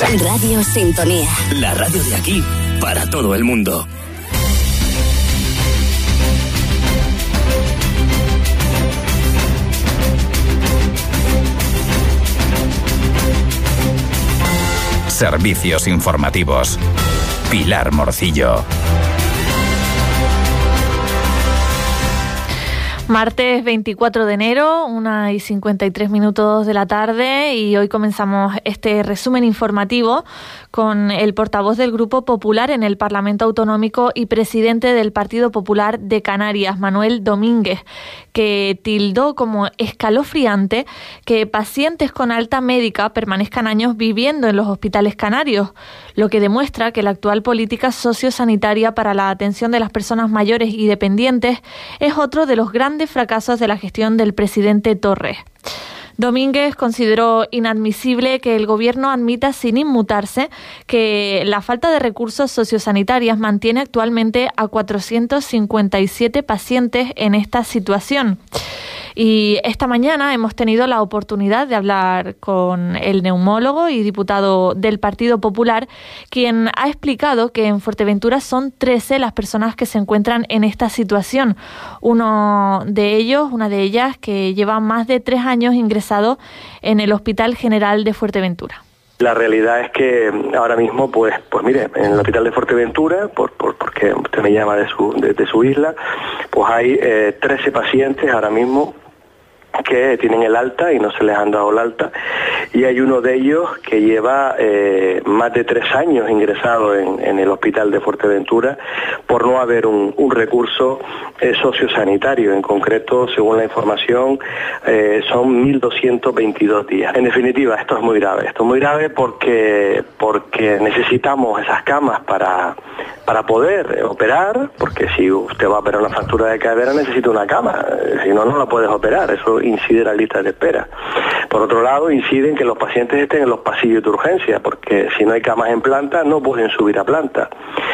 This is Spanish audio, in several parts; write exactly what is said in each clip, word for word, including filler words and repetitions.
Radio Sintonía. La radio de aquí para todo el mundo. Servicios informativos. Pilar Morcillo. Martes veinticuatro de enero, una y cincuenta y tres minutos de la tarde, y hoy comenzamos este resumen informativo con el portavoz del Grupo Popular en el Parlamento Autonómico y presidente del Partido Popular de Canarias, Manuel Domínguez, que tildó como escalofriante que pacientes con alta médica permanezcan años viviendo en los hospitales canarios, lo que demuestra que la actual política sociosanitaria para la atención de las personas mayores y dependientes es otro de los grandes fracasos de la gestión del presidente Torres. Domínguez consideró inadmisible que el Gobierno admita sin inmutarse que la falta de recursos sociosanitarios mantiene actualmente a cuatrocientos cincuenta y siete pacientes en esta situación. Y esta mañana hemos tenido la oportunidad de hablar con el neumólogo y diputado del Partido Popular, quien ha explicado que en Fuerteventura son trece las personas que se encuentran en esta situación. Uno de ellos, una de ellas, que lleva más de tres años ingresado en el Hospital General de Fuerteventura. La realidad es que ahora mismo, pues, pues mire, en el Hospital de Fuerteventura, por, por, porque usted me llama de su, de, de su isla, pues hay eh, trece pacientes ahora mismo que tienen el alta y no se les han dado el alta, y hay uno de ellos que lleva eh, más de tres años ingresado en, en el hospital de Fuerteventura por no haber un, un recurso eh, sociosanitario. En concreto, según la información, eh, son mil doscientos veintidós días. En definitiva, esto es muy grave. Esto es muy grave porque, porque necesitamos esas camas para, para poder operar, porque si usted va a operar una fractura de cadera necesita una cama, si no, no la puedes operar. Eso incide en la lista de espera. Por otro lado, incide en que los pacientes estén en los pasillos de urgencia, porque si no hay camas en planta no pueden subir a planta.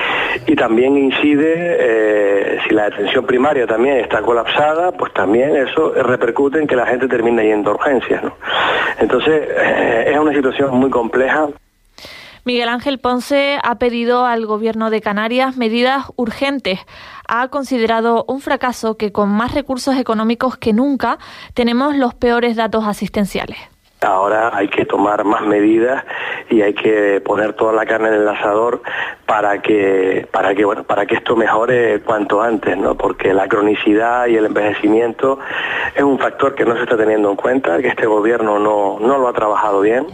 Y también incide, eh, si la atención primaria también está colapsada, pues también eso repercute en que la gente termine yendo a urgencias, ¿no? Entonces, eh, es una situación muy compleja. Miguel Ángel Ponce ha pedido al Gobierno de Canarias medidas urgentes. Ha considerado un fracaso que con más recursos económicos que nunca tenemos los peores datos asistenciales. Ahora hay que tomar más medidas y hay que poner toda la carne en el asador para que para que bueno para que esto mejore cuanto antes, ¿no? Porque la cronicidad y el envejecimiento es un factor que no se está teniendo en cuenta, que este gobierno no no lo ha trabajado bien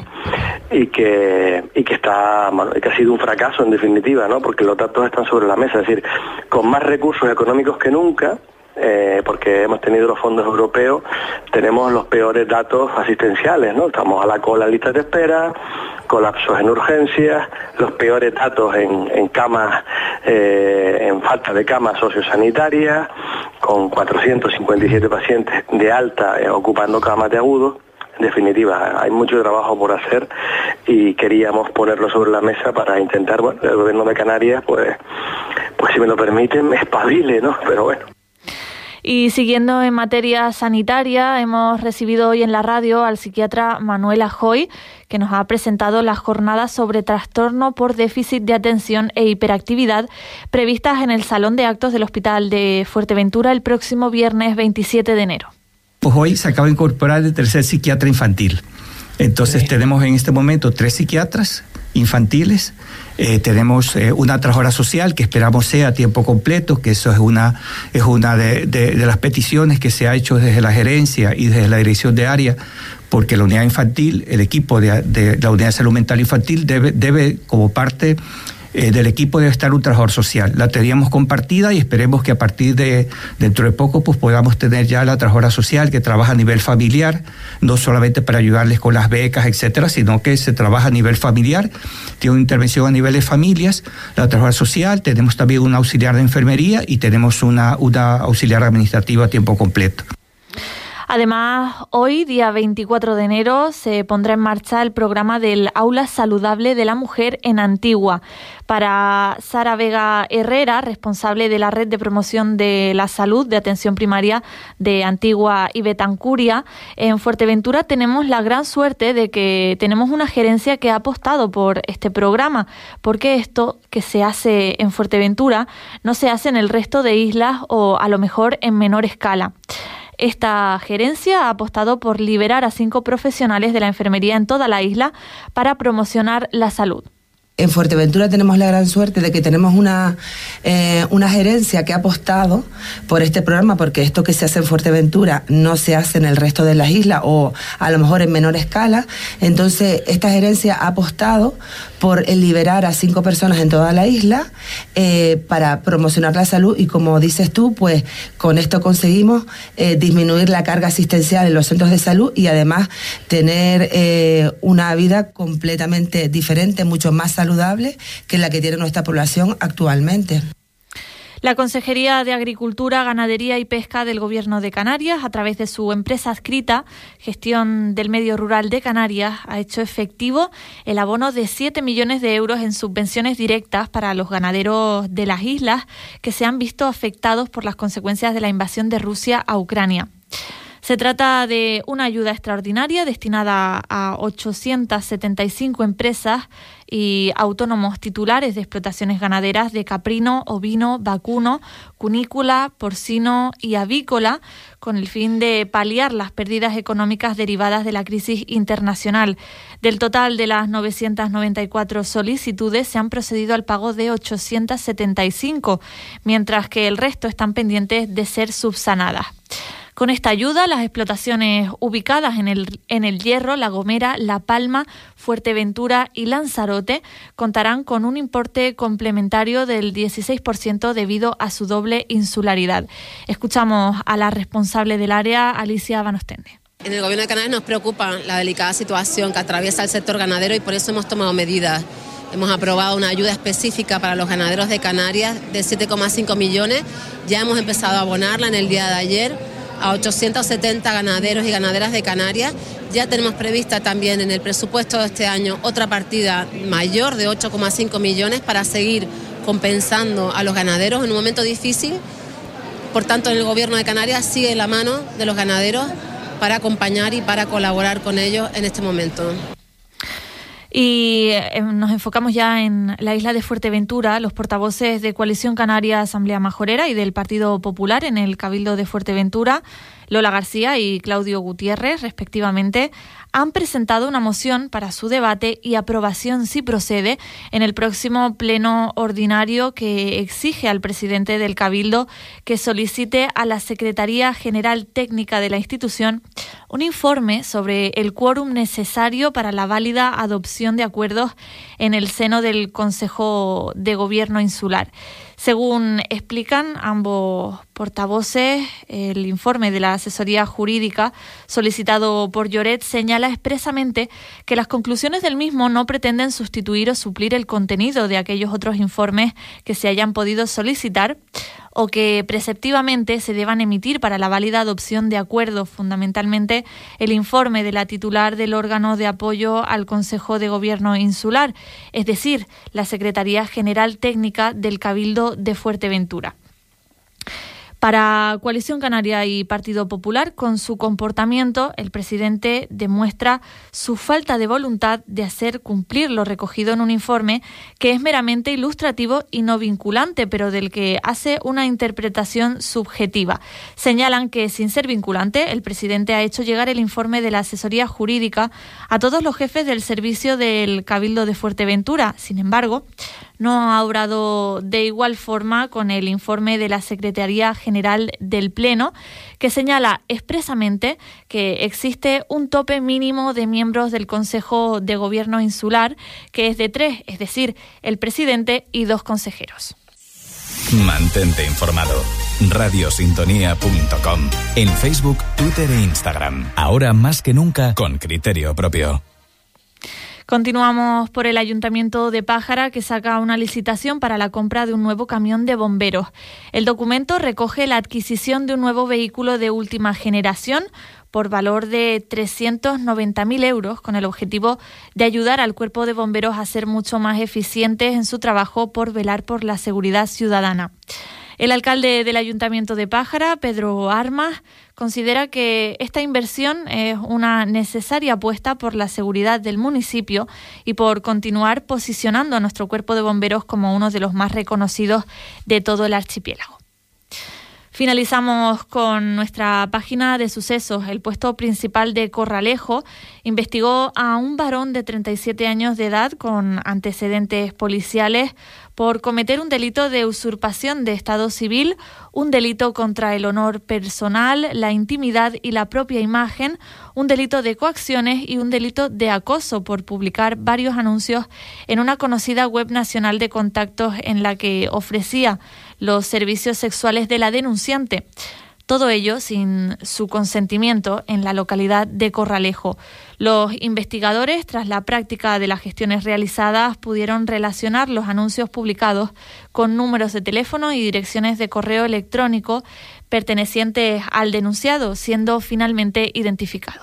y que y que está bueno, que ha sido un fracaso en definitiva, ¿no? Porque los datos están sobre la mesa, es decir, con más recursos económicos que nunca. Eh, porque hemos tenido los fondos europeos, tenemos los peores datos asistenciales, ¿no? Estamos a la cola en listas de espera, colapsos en urgencias, los peores datos en, en camas, eh, en falta de camas sociosanitarias, con cuatrocientos cincuenta y siete pacientes de alta eh, ocupando camas de agudos. En definitiva, hay mucho trabajo por hacer y queríamos ponerlo sobre la mesa para intentar, bueno, el Gobierno de Canarias, pues, pues si me lo permiten, me espabile, ¿no? Pero bueno. Y siguiendo en materia sanitaria, hemos recibido hoy en la radio al psiquiatra Manuel Ajoy, que nos ha presentado las jornadas sobre trastorno por déficit de atención e hiperactividad previstas en el Salón de Actos del Hospital de Fuerteventura el próximo viernes veintisiete de enero. Pues hoy se acaba de incorporar el tercer psiquiatra infantil. Entonces sí. Tenemos en este momento tres psiquiatras infantiles, eh, tenemos eh, una trabajadora social que esperamos sea a tiempo completo, que eso es una es una de, de, de las peticiones que se ha hecho desde la gerencia y desde la dirección de área, porque la unidad infantil, el equipo de, de la unidad de salud mental infantil debe, debe como parte Eh, del equipo debe estar un trabajador social. La teníamos compartida y esperemos que a partir de dentro de poco pues podamos tener ya la trabajadora social que trabaja a nivel familiar, no solamente para ayudarles con las becas, etcétera, sino que se trabaja a nivel familiar, tiene una intervención a nivel de familias, la trabajadora social, tenemos también un auxiliar de enfermería y tenemos una, una auxiliar administrativa a tiempo completo. Además, hoy, día veinticuatro de enero, se pondrá en marcha el programa del Aula Saludable de la Mujer en Antigua. Para Sara Vega Herrera, responsable de la Red de Promoción de la Salud de Atención Primaria de Antigua y Betancuria, en Fuerteventura tenemos la gran suerte de que tenemos una gerencia que ha apostado por este programa, porque esto que se hace en Fuerteventura no se hace en el resto de islas o a lo mejor en menor escala. Esta gerencia ha apostado por liberar a cinco profesionales de la enfermería en toda la isla para promocionar la salud. En Fuerteventura tenemos la gran suerte de que tenemos una, eh, una gerencia que ha apostado por este programa, porque esto que se hace en Fuerteventura no se hace en el resto de las islas o a lo mejor en menor escala. Entonces esta gerencia ha apostado por liberar a cinco personas en toda la isla eh, para promocionar la salud, y como dices tú, pues con esto conseguimos eh, disminuir la carga asistencial en los centros de salud y además tener eh, una vida completamente diferente, mucho más saludable que la que tiene nuestra población actualmente. La Consejería de Agricultura, Ganadería y Pesca del Gobierno de Canarias, a través de su empresa adscrita, Gestión del Medio Rural de Canarias, ha hecho efectivo el abono de siete millones de euros en subvenciones directas para los ganaderos de las islas que se han visto afectados por las consecuencias de la invasión de Rusia a Ucrania. Se trata de una ayuda extraordinaria destinada a ochocientas setenta y cinco empresas y autónomos titulares de explotaciones ganaderas de caprino, ovino, vacuno, cunícola, porcino y avícola, con el fin de paliar las pérdidas económicas derivadas de la crisis internacional. Del total de las novecientas noventa y cuatro solicitudes se han procedido al pago de ochocientas setenta y cinco, mientras que el resto están pendientes de ser subsanadas. Con esta ayuda, las explotaciones ubicadas en el, en el Hierro, La Gomera, La Palma, Fuerteventura y Lanzarote contarán con un importe complementario del dieciséis por ciento debido a su doble insularidad. Escuchamos a la responsable del área, Alicia Van Ostende. En el Gobierno de Canarias nos preocupa la delicada situación que atraviesa el sector ganadero y por eso hemos tomado medidas. Hemos aprobado una ayuda específica para los ganaderos de Canarias de siete coma cinco millones. Ya hemos empezado a abonarla en el día de ayer a ochocientos setenta ganaderos y ganaderas de Canarias. Ya tenemos prevista también en el presupuesto de este año otra partida mayor de ocho coma cinco millones para seguir compensando a los ganaderos en un momento difícil. Por tanto, el Gobierno de Canarias sigue en la mano de los ganaderos para acompañar y para colaborar con ellos en este momento. Y nos enfocamos ya en la isla de Fuerteventura. Los portavoces de Coalición Canaria Asamblea Majorera y del Partido Popular en el Cabildo de Fuerteventura, Lola García y Claudio Gutiérrez, respectivamente, han presentado una moción para su debate y aprobación, si procede, en el próximo pleno ordinario, que exige al presidente del Cabildo que solicite a la Secretaría General Técnica de la institución un informe sobre el quórum necesario para la válida adopción de acuerdos en el seno del Consejo de Gobierno Insular. Según explican ambos portavoces, el informe de la asesoría jurídica solicitado por Lloret señala expresamente que las conclusiones del mismo no pretenden sustituir o suplir el contenido de aquellos otros informes que se hayan podido solicitar o que preceptivamente se deban emitir para la válida adopción de acuerdos, fundamentalmente el informe de la titular del órgano de apoyo al Consejo de Gobierno Insular, es decir, la Secretaría General Técnica del Cabildo de Fuerteventura. Para Coalición Canaria y Partido Popular, con su comportamiento, el presidente demuestra su falta de voluntad de hacer cumplir lo recogido en un informe que es meramente ilustrativo y no vinculante, pero del que hace una interpretación subjetiva. Señalan que, sin ser vinculante, el presidente ha hecho llegar el informe de la asesoría jurídica a todos los jefes del servicio del Cabildo de Fuerteventura. Sin embargo, no ha obrado de igual forma con el informe de la Secretaría General del Pleno, que señala expresamente que existe un tope mínimo de miembros del Consejo de Gobierno Insular, que es de tres, es decir, el presidente y dos consejeros. Mantente informado. radiosintonía punto com. En Facebook, Twitter e Instagram. Ahora más que nunca, con criterio propio. Continuamos por el Ayuntamiento de Pájara, que saca una licitación para la compra de un nuevo camión de bomberos. El documento recoge la adquisición de un nuevo vehículo de última generación por valor de trescientos noventa mil euros, con el objetivo de ayudar al Cuerpo de Bomberos a ser mucho más eficientes en su trabajo por velar por la seguridad ciudadana. El alcalde del Ayuntamiento de Pájara, Pedro Armas, considera que esta inversión es una necesaria apuesta por la seguridad del municipio y por continuar posicionando a nuestro Cuerpo de Bomberos como uno de los más reconocidos de todo el archipiélago. Finalizamos con nuestra página de sucesos. El puesto principal de Corralejo investigó a un varón de treinta y siete años de edad con antecedentes policiales por cometer un delito de usurpación de estado civil, un delito contra el honor personal, la intimidad y la propia imagen, un delito de coacciones y un delito de acoso por publicar varios anuncios en una conocida web nacional de contactos en la que ofrecía los servicios sexuales de la denunciante. Todo ello sin su consentimiento en la localidad de Corralejo. Los investigadores, tras la práctica de las gestiones realizadas, pudieron relacionar los anuncios publicados con números de teléfono y direcciones de correo electrónico pertenecientes al denunciado, siendo finalmente identificado.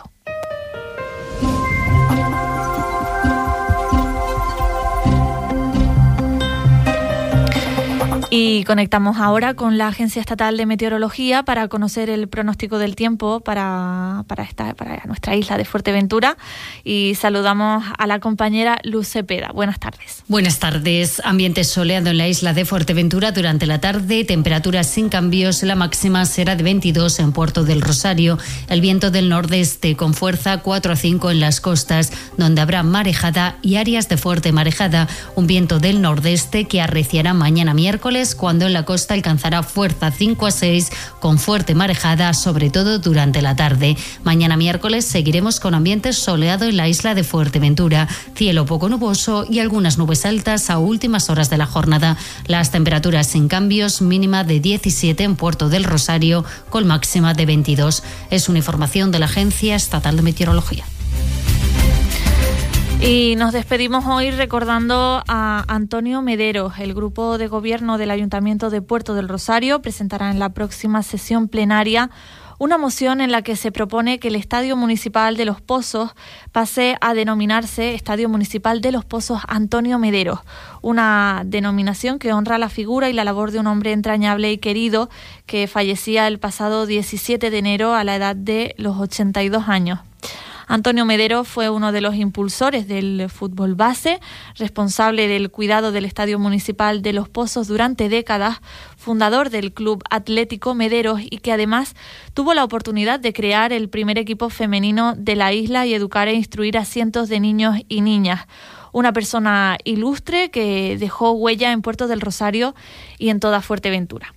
Y conectamos ahora con la Agencia Estatal de Meteorología para conocer el pronóstico del tiempo para, para, esta, para nuestra isla de Fuerteventura. Y saludamos a la compañera Luz Cepeda. Buenas tardes. Buenas tardes. Ambiente soleado en la isla de Fuerteventura durante la tarde. Temperaturas sin cambios. La máxima será de veintidós en Puerto del Rosario. El viento del nordeste con fuerza cuatro a cinco en las costas, donde habrá marejada y áreas de fuerte marejada. Un viento del nordeste que arreciará mañana miércoles, cuando en la costa alcanzará fuerza cinco a seis con fuerte marejada, sobre todo durante la tarde. Mañana miércoles seguiremos con ambiente soleado en la isla de Fuerteventura, cielo poco nuboso y algunas nubes altas a últimas horas de la jornada. Las temperaturas sin cambios, mínima de diecisiete en Puerto del Rosario con máxima de veintidós. Es una información de la Agencia Estatal de Meteorología. Y nos despedimos hoy recordando a Antonio Mederos. El grupo de gobierno del Ayuntamiento de Puerto del Rosario presentará en la próxima sesión plenaria una moción en la que se propone que el Estadio Municipal de Los Pozos pase a denominarse Estadio Municipal de Los Pozos Antonio Mederos, una denominación que honra la figura y la labor de un hombre entrañable y querido que fallecía el pasado diecisiete de enero a la edad de los ochenta y dos años. Antonio Mederos fue uno de los impulsores del fútbol base, responsable del cuidado del Estadio Municipal de Los Pozos durante décadas, fundador del Club Atlético Mederos y que además tuvo la oportunidad de crear el primer equipo femenino de la isla y educar e instruir a cientos de niños y niñas. Una persona ilustre que dejó huella en Puerto del Rosario y en toda Fuerteventura.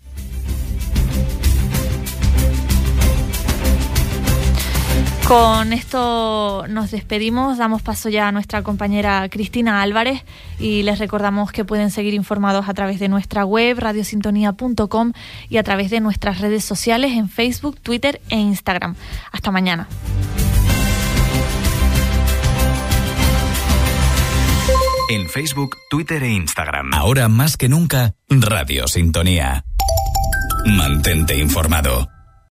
Con esto nos despedimos, damos paso ya a nuestra compañera Cristina Álvarez y les recordamos que pueden seguir informados a través de nuestra web radio sintonía punto com y a través de nuestras redes sociales en Facebook, Twitter e Instagram. Hasta mañana. En Facebook, Twitter e Instagram. Ahora más que nunca, Radio Sintonía. Mantente informado.